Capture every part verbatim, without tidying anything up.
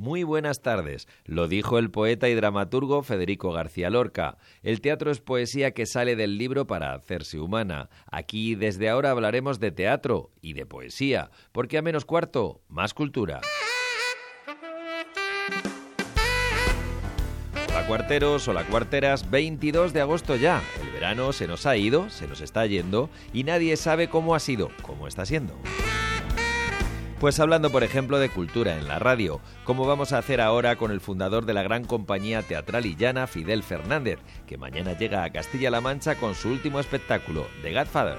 Muy buenas tardes. Lo dijo el poeta y dramaturgo Federico García Lorca. El teatro es poesía que sale del libro para hacerse humana. Aquí desde ahora hablaremos de teatro y de poesía, porque a menos cuarto, más cultura. Hola cuarteros, hola cuarteras, veintidós de agosto ya. El verano se nos ha ido, se nos está yendo y nadie sabe cómo ha sido, cómo está siendo. Pues hablando, por ejemplo, de cultura en la radio, como vamos a hacer ahora con el fundador de la gran compañía teatral illana, Fidel Fernández, que mañana llega a Castilla-La Mancha con su último espectáculo, The Godfather.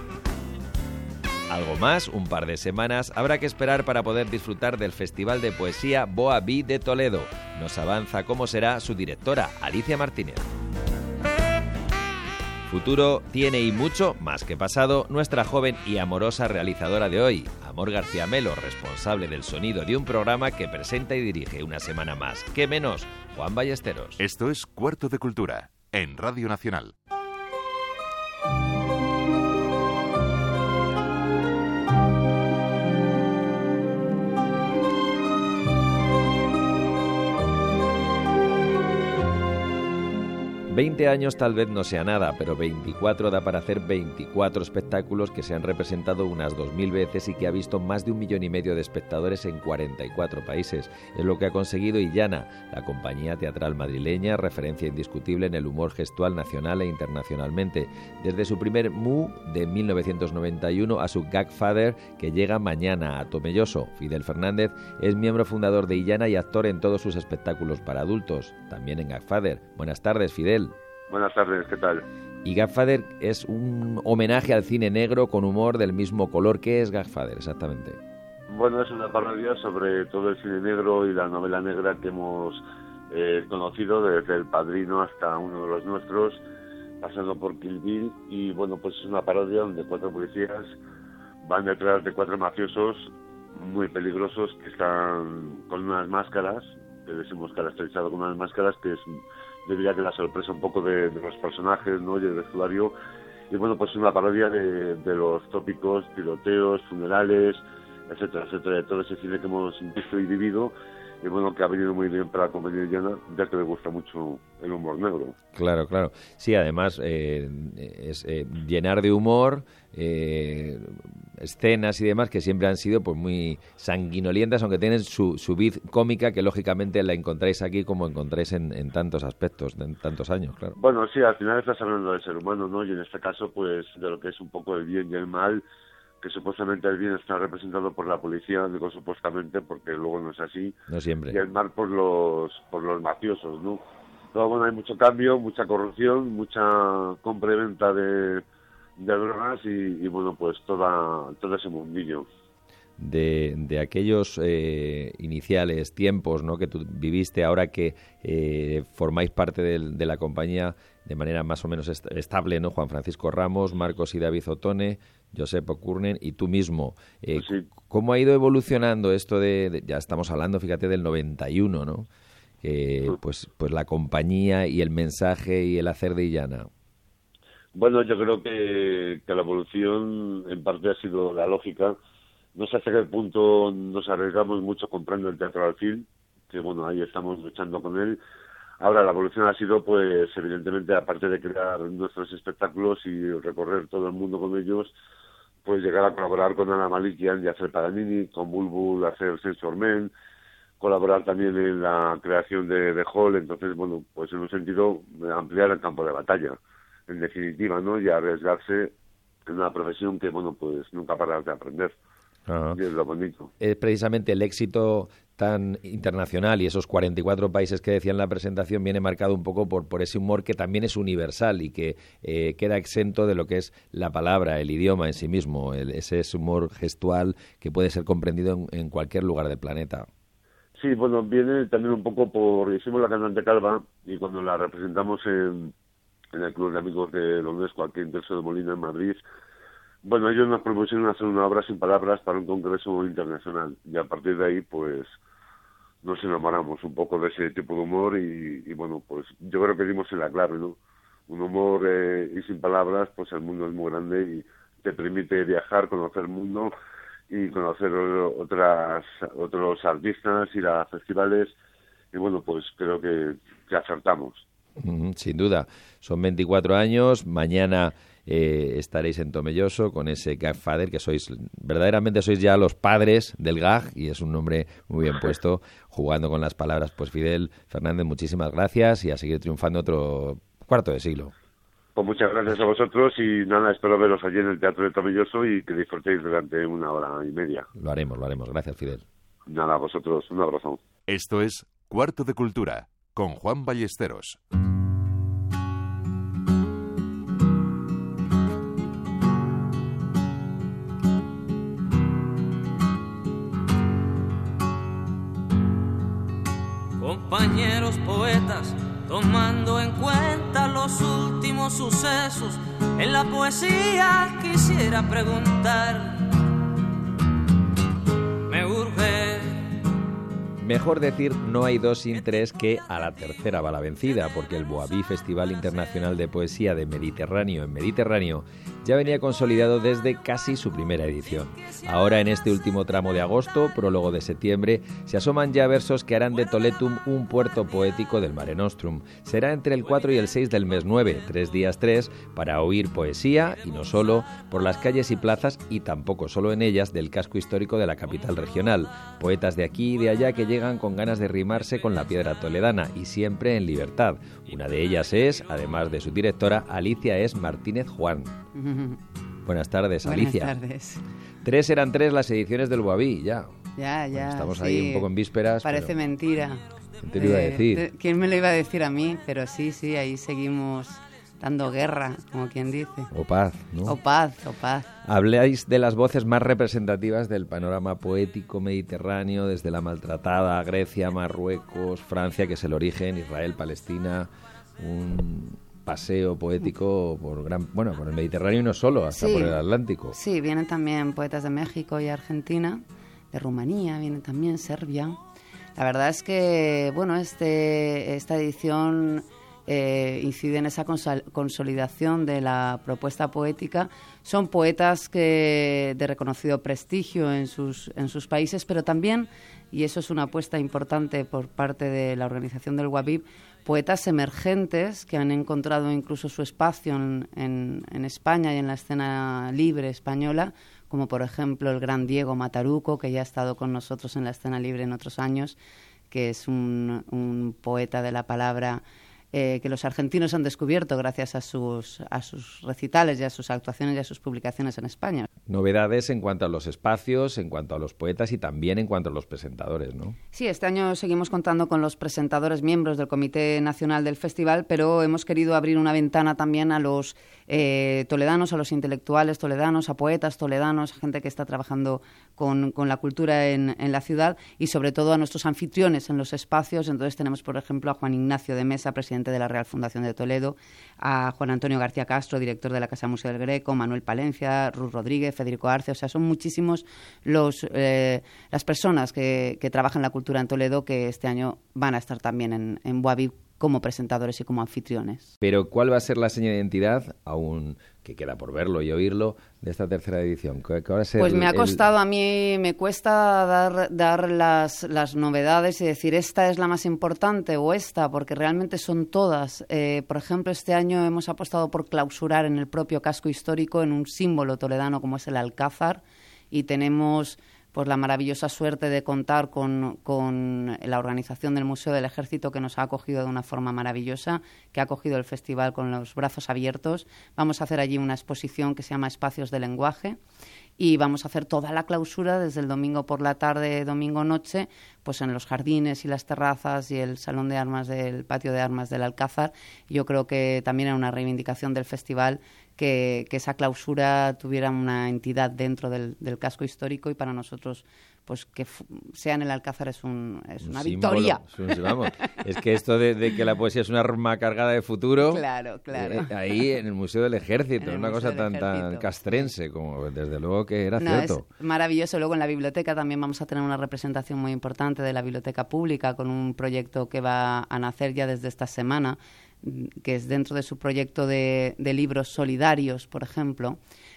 Algo más, un par de semanas, habrá que esperar para poder disfrutar del Festival de Poesía Boa Vi de Toledo. Nos avanza cómo será su directora, Alicia Martínez. Futuro tiene y mucho, más que pasado, nuestra joven y amorosa realizadora de hoy, Amor García Melo, responsable del sonido de un programa que presenta y dirige una semana más. ¿Qué menos? Juan Ballesteros. Esto es Cuarto de Cultura, en Radio Nacional. veinte años tal vez no sea nada, pero veinticuatro da para hacer veinticuatro espectáculos que se han representado unas dos mil veces y que ha visto más de un millón y medio de espectadores en cuarenta y cuatro países. Es lo que ha conseguido Illana, la compañía teatral madrileña, referencia indiscutible en el humor gestual nacional e internacionalmente. Desde su primer Mu de mil novecientos noventa y uno a su Godfather, que llega mañana a Tomelloso. Fidel Fernández es miembro fundador de Illana y actor en todos sus espectáculos para adultos, también en Godfather. Buenas tardes, Fidel. Buenas tardes, ¿qué tal? Y Godfather es un homenaje al cine negro con humor del mismo color. ¿Qué es Godfather exactamente? Bueno, es una parodia sobre todo el cine negro y la novela negra que hemos eh, conocido desde El Padrino hasta uno de los nuestros, pasando por Kill Bill. Y bueno, pues es una parodia donde cuatro policías van detrás de cuatro mafiosos muy peligrosos que están con unas máscaras, que les hemos caracterizado con unas máscaras que es... yo diría que la sorpresa un poco de, de los personajes, ¿no? Y el vestuario. Y bueno, pues una parodia de, de los tópicos, tiroteos, funerales, etcétera, etcétera, de todo ese cine que hemos visto y vivido. Y bueno, que ha venido muy bien para la comedia llana, ya que le gusta mucho el humor negro. Claro, claro. Sí, además, eh, es eh, llenar de humor eh, escenas y demás que siempre han sido pues muy sanguinolientas, aunque tienen su, su vid cómica, que lógicamente la encontráis aquí como encontráis en, en tantos aspectos, en tantos años, claro. Bueno, sí, al final estás hablando del ser humano, ¿no? Y en este caso, pues, de lo que es un poco el bien y el mal, que supuestamente el bien está representado por la policía, digo supuestamente porque luego no es así, no siempre, y el mal por los por los mafiosos, ¿no? Pero bueno, hay mucho cambio, mucha corrupción, mucha compra y venta de, de drogas y, y bueno, pues toda todo ese mundillo. De, de aquellos eh, iniciales tiempos, ¿no?, que tú viviste, ahora que eh, formáis parte de, de la compañía de manera más o menos est- estable, ¿no? Juan Francisco Ramos, Marcos y David Otone, Josep O'Curnen y tú mismo. Eh, pues sí. ¿Cómo ha ido evolucionando esto de, de, ya estamos hablando, fíjate, del noventa y uno, ¿no? Eh, pues, pues la compañía y el mensaje y el hacer de Illana. Bueno, yo creo que, que la evolución en parte ha sido la lógica. No sé hasta qué punto nos arriesgamos mucho comprando el teatro al film, que bueno, ahí estamos luchando con él. Ahora la evolución ha sido, pues, evidentemente, aparte de crear nuestros espectáculos y recorrer todo el mundo con ellos, pues llegar a colaborar con Ana Malikian y hacer Paganini, con Bulbul, hacer Sensor Men, colaborar también en la creación de, de Hall. Entonces, bueno, pues en un sentido, ampliar el campo de batalla, en definitiva, ¿no? Y arriesgarse en una profesión que, bueno, pues nunca paras de aprender. Ajá. Y es lo bonito. Es precisamente el éxito tan internacional y esos cuarenta y cuatro países que decía en la presentación viene marcado un poco por, por ese humor que también es universal y que eh, queda exento de lo que es la palabra, el idioma en sí mismo, el, ese es humor gestual que puede ser comprendido en, en cualquier lugar del planeta. Sí, bueno, viene también un poco por... Hicimos La Cantante Calva y cuando la representamos en, en el Club de Amigos de la UNESCO aquí en Terzo de Molina, en Madrid, bueno, ellos nos propusieron hacer una obra sin palabras para un congreso internacional y a partir de ahí, pues, nos enamoramos un poco de ese tipo de humor y, y bueno, pues yo creo que dimos en la clave, ¿no? Un humor eh, y sin palabras, pues el mundo es muy grande y te permite viajar, conocer el mundo y conocer otras otros artistas, ir a festivales, y bueno, pues creo que, que acertamos. Mm, sin duda. Son veinticuatro años, mañana eh, estaréis en Tomelloso con ese Gag Father, que sois, verdaderamente sois ya los padres del gag, y es un nombre muy bien puesto, jugando con las palabras. Pues Fidel Fernández, muchísimas gracias y a seguir triunfando otro cuarto de siglo. Pues muchas gracias a vosotros y nada, espero veros allí en el Teatro de Tomelloso y que disfrutéis durante una hora y media. Lo haremos, lo haremos. Gracias, Fidel. Nada, a vosotros, un abrazo. Esto es Cuarto de Cultura, con Juan Ballesteros. Compañeros poetas, tomando en cuenta los últimos sucesos, en la poesía quisiera preguntar, me urge. Mejor decir no hay dos sin tres que a la tercera va la vencida, porque el Boabí Festival Internacional de Poesía de Mediterráneo en Mediterráneo ya venía consolidado desde casi su primera edición. Ahora, en este último tramo de agosto, prólogo de septiembre, se asoman ya versos que harán de Toletum un puerto poético del Mare Nostrum. Será entre el cuatro y el seis del mes nueve, tres días tres, para oír poesía, y no solo, por las calles y plazas, y tampoco solo en ellas, del casco histórico de la capital regional. Poetas de aquí y de allá que llegan con ganas de rimarse con la piedra toledana, y siempre en libertad. Una de ellas es, además de su directora, Alicia S. Martínez Juan. Buenas tardes, Alicia. Buenas tardes. Tres eran tres las ediciones del Boabí, ya. Ya, ya. Bueno, estamos sí. ahí un poco en vísperas. Parece pero... mentira. ¿Quién te lo iba a decir? Eh, ¿Quién me lo iba a decir a mí? Pero sí, sí, ahí seguimos dando guerra, como quien dice. O paz, ¿no? O paz, o paz. Habláis de las voces más representativas del panorama poético mediterráneo, desde la maltratada Grecia, Marruecos, Francia, que es el origen, Israel, Palestina, un paseo poético por gran, bueno, por el Mediterráneo y no solo, hasta sí, por el Atlántico. Sí, vienen también poetas de México y Argentina, de Rumanía, vienen también Serbia. La verdad es que, bueno, este esta edición eh, incide en esa consol- consolidación de la propuesta poética. Son poetas que de reconocido prestigio en sus en sus países, pero también, y eso es una apuesta importante por parte de la organización del WABIB, poetas emergentes que han encontrado incluso su espacio en, en, en España y en la escena libre española, como por ejemplo el gran Diego Mataruco, que ya ha estado con nosotros en la escena libre en otros años, que es un, un poeta de la palabra eh, que los argentinos han descubierto gracias a sus, a sus recitales y a sus actuaciones y a sus publicaciones en España. Novedades en cuanto a los espacios, en cuanto a los poetas y también en cuanto a los presentadores, ¿no? Sí, este año seguimos contando con los presentadores miembros del Comité Nacional del Festival, pero hemos querido abrir una ventana también a los eh, toledanos, a los intelectuales toledanos, a poetas toledanos, a gente que está trabajando con, con la cultura en, en la ciudad y sobre todo a nuestros anfitriones en los espacios. Entonces tenemos, por ejemplo, a Juan Ignacio de Mesa, presidente de la Real Fundación de Toledo, a Juan Antonio García Castro, director de la Casa Museo del Greco, Manuel Palencia, Ruth Rodríguez, Federico Arce. O sea, son muchísimos los eh, las personas que, que trabajan la cultura en Toledo que este año van a estar también en, en Boabí como presentadores y como anfitriones. Pero ¿cuál va a ser la seña de identidad, aún que queda por verlo y oírlo, de esta tercera edición? ¿Qué, qué va a ser pues me ha el... costado, a mí me cuesta dar, dar las, las novedades y decir esta es la más importante o esta, porque realmente son todas. Eh, por ejemplo, este año hemos apostado por clausurar en el propio casco histórico, en un símbolo toledano como es el Alcázar, y tenemos pues la maravillosa suerte de contar con, con la organización del Museo del Ejército, que nos ha acogido de una forma maravillosa, que ha acogido el festival con los brazos abiertos. Vamos a hacer allí una exposición que se llama Espacios de Lenguaje y vamos a hacer toda la clausura desde el domingo por la tarde, domingo noche, pues en los jardines y las terrazas y el salón de armas del patio de armas del Alcázar. Yo creo que también era una reivindicación del festival que, que esa clausura tuviera una entidad dentro del, del casco histórico, y para nosotros pues que f- sea en el Alcázar es, un, es un una símbolo, victoria. Es, un, vamos, es que esto de, de que la poesía es una arma cargada de futuro, Claro, claro. eh, ahí en el Museo del Ejército, En el una Museo cosa del tan, tan Ejército. castrense, como desde luego que era No, cierto. es maravilloso. Luego en la biblioteca también vamos a tener una representación muy importante de la biblioteca pública, con un proyecto que va a nacer ya desde esta semana, que es dentro de su proyecto de, de libros solidarios, por ejemplo.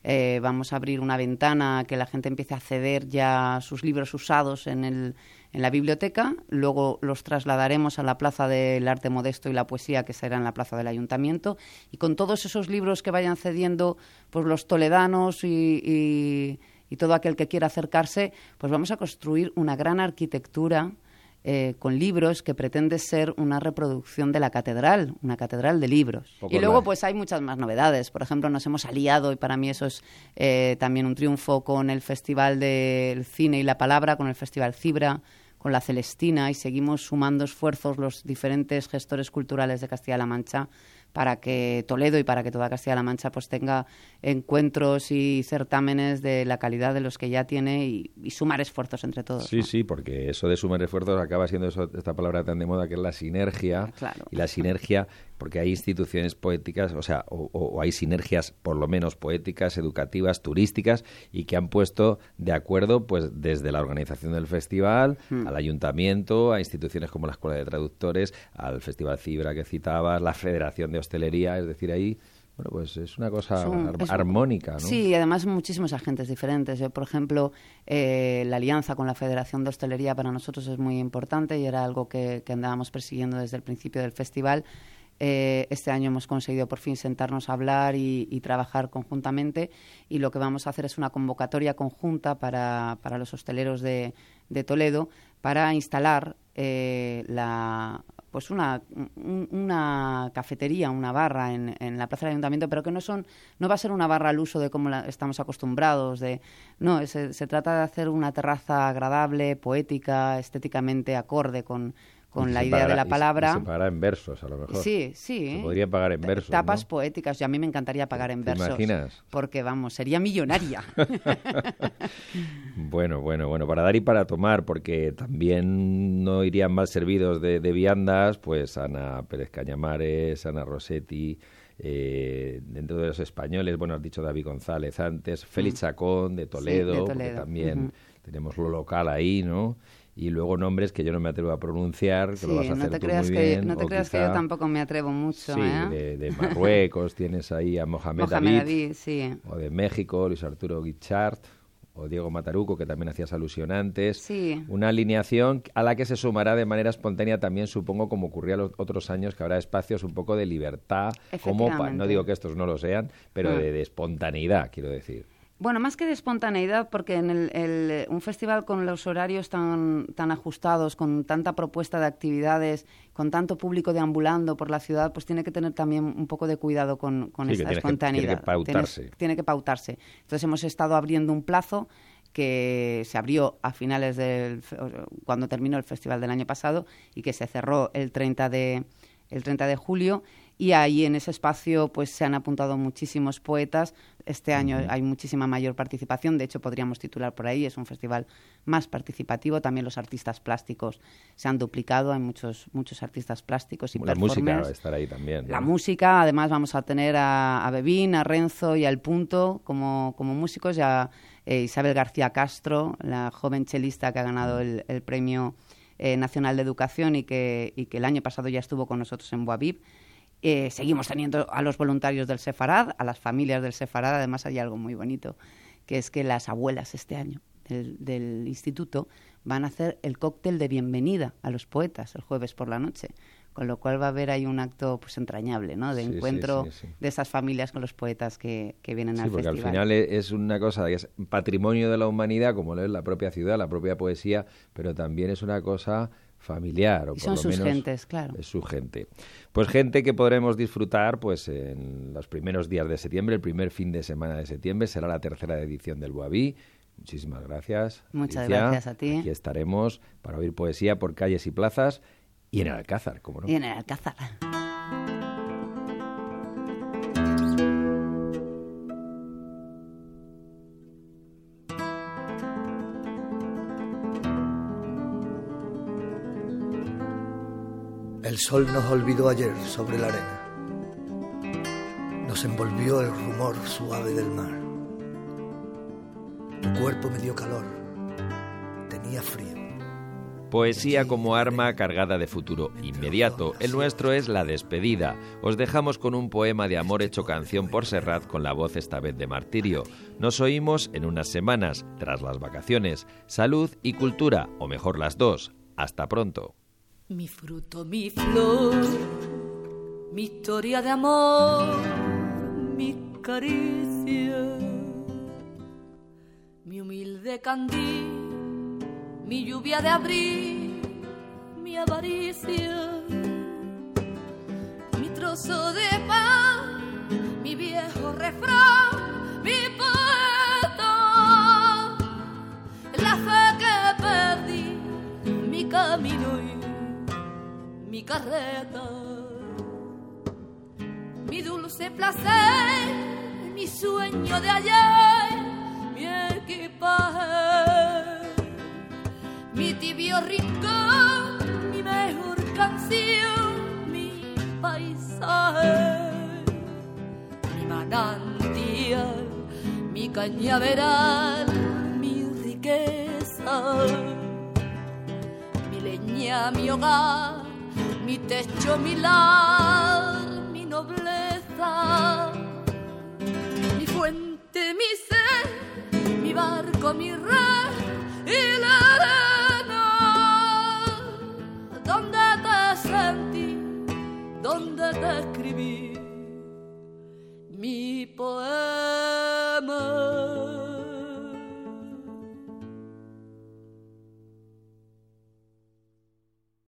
Eh, vamos a abrir una ventana que la gente empiece a ceder ya sus libros usados en, el, en la biblioteca. Luego los trasladaremos a la Plaza del Arte Modesto y la Poesía, que será en la Plaza del Ayuntamiento. Y con todos esos libros que vayan cediendo pues los toledanos y, y, y todo aquel que quiera acercarse, pues vamos a construir una gran arquitectura Eh, con libros que pretende ser una reproducción de la catedral, una catedral de libros. Poco y luego más. pues hay muchas más novedades. Por ejemplo, nos hemos aliado, y para mí eso es eh, también un triunfo, con el Festival del Cine y la Palabra, con el Festival Cibra, con la Celestina, y seguimos sumando esfuerzos los diferentes gestores culturales de Castilla-La Mancha para que Toledo y para que toda Castilla-La Mancha pues tenga encuentros y certámenes de la calidad de los que ya tiene, y, y sumar esfuerzos entre todos. Sí, ¿no? sí, porque eso de sumar esfuerzos acaba siendo eso, esta palabra tan de moda, que es la sinergia. Claro. Y la sinergia, porque hay instituciones poéticas, o sea, o, o hay sinergias por lo menos poéticas, educativas, turísticas, y que han puesto de acuerdo pues desde la organización del festival, Hmm. al ayuntamiento, a instituciones como la Escuela de Traductores, al Festival Cibra que citabas, la Federación de Hostelería, es decir, ahí, bueno, pues es una cosa Es un- ar- es un- armónica, ¿no? Sí, y además muchísimos agentes diferentes. Yo, por ejemplo, eh, la alianza con la Federación de Hostelería para nosotros es muy importante, y era algo que, que andábamos persiguiendo desde el principio del festival. Eh, este año hemos conseguido por fin sentarnos a hablar y, y trabajar conjuntamente, y lo que vamos a hacer es una convocatoria conjunta para, para los hosteleros de, de Toledo, para instalar eh, la, pues una, un- una cafetería, una barra en, en la Plaza del Ayuntamiento, pero que no son no va a ser una barra al uso de como la, estamos acostumbrados. De, no, se, se trata de hacer una terraza agradable, poética, estéticamente acorde con con Y la se idea de pagará- la y se- palabra. y se pagará en versos, a lo mejor. Sí, sí. Se ¿eh? podría pagar en versos, Tapas ¿no? poéticas. Y a mí me encantaría pagar en ¿Te versos. imaginas? Porque, vamos, sería millonaria. Bueno, bueno, bueno, para dar y para tomar, porque también no irían mal servidos de, de viandas, pues Ana Pérez Cañamares, Ana Rossetti, eh, dentro de los españoles, bueno, has dicho David González antes, Félix Chacón de Toledo, de porque Toledo, también ujú. tenemos lo local ahí, ¿no? Y luego nombres que yo no me atrevo a pronunciar, que Sí, lo vas a no hacer te tú creas muy que, bien. no te o creas que quizá- yo tampoco me atrevo mucho. Sí, ¿eh? de, de Marruecos tienes ahí a Mohamed, Mohamed David, David, sí. o de México, Luis Arturo Guichard, o Diego Mataruco, que también hacías alusión antes. Sí. Una alineación a la que se sumará de manera espontánea también, supongo, como ocurría los otros años, que habrá espacios un poco de libertad, como pa- no Efectivamente. digo que estos no lo sean, pero Ah. de, de espontaneidad, quiero decir. Bueno, más que de espontaneidad, porque en el, el- un festival con los horarios tan, tan ajustados, con tanta propuesta de actividades, con tanto público deambulando por la ciudad, pues tiene que tener también un poco de cuidado con, con Sí, que esta tiene que- espontaneidad. tiene que pautarse. Tienes- tiene que pautarse. Entonces hemos estado abriendo un plazo que se abrió a finales del fe- cuando terminó el festival del año pasado, y que se cerró el treinta de el treinta de julio, y ahí en ese espacio pues se han apuntado muchísimos poetas. Este año Ujú. hay muchísima mayor participación, de hecho podríamos titular por ahí, es un festival más participativo. También los artistas plásticos se han duplicado, hay muchos muchos artistas plásticos y La música va a performers. estar ahí también, ¿no? La música, además vamos a tener a, a Bebín, a Renzo y al Punto como, como músicos, y a eh, Isabel García Castro, la joven chelista que ha ganado el, el Premio eh, Nacional de Educación, y que, y que el año pasado ya estuvo con nosotros en Boavip. Eh, seguimos teniendo a los voluntarios del Sefarad, a las familias del Sefarad. Además hay algo muy bonito, que es que las abuelas este año del, del instituto van a hacer el cóctel de bienvenida a los poetas el jueves por la noche, con lo cual va a haber ahí un acto pues entrañable, ¿no? De Sí, sí, encuentro sí, sí. de esas familias con los poetas que, que vienen Sí, al porque festival. al final e- es una cosa que es patrimonio de la humanidad, como lo es la propia ciudad, la propia poesía, pero también es una cosa familiar, o Y por son lo sus menos gentes, claro. es su gente. Pues gente que podremos disfrutar pues en los primeros días de septiembre, el primer fin de semana de septiembre, será la tercera edición del Boaví. Muchísimas gracias. Muchas Alicia. gracias a ti. Aquí estaremos para oír poesía por calles y plazas y en el Alcázar, como no. Y en el Alcázar. El sol nos olvidó ayer sobre la arena. Nos envolvió el rumor suave del mar. Tu cuerpo me dio calor, tenía frío. Poesía como arma cargada de futuro inmediato. El nuestro es La despedida. Os dejamos con un poema de amor hecho canción por Serrat, con la voz esta vez de Martirio. Nos oímos en unas semanas, tras las vacaciones. Salud y cultura, o mejor las dos. Hasta pronto. Mi fruto, mi flor, mi historia de amor, mi caricia, mi humilde candil, mi lluvia de abril, mi avaricia, mi trozo de pan, mi viejo refrán, mi poeta, la fe que perdí, mi camino y mi carreta, mi dulce placer, mi sueño de ayer, mi equipaje, mi tibio rincón, mi mejor canción, mi paisaje, mi manantial, mi cañaveral, mi riqueza, mi leña, mi hogar, mi techo, mi lar, mi nobleza, mi fuente, mi ser, mi barco, mi red y la arena donde te sentí, donde te escribí mi poema.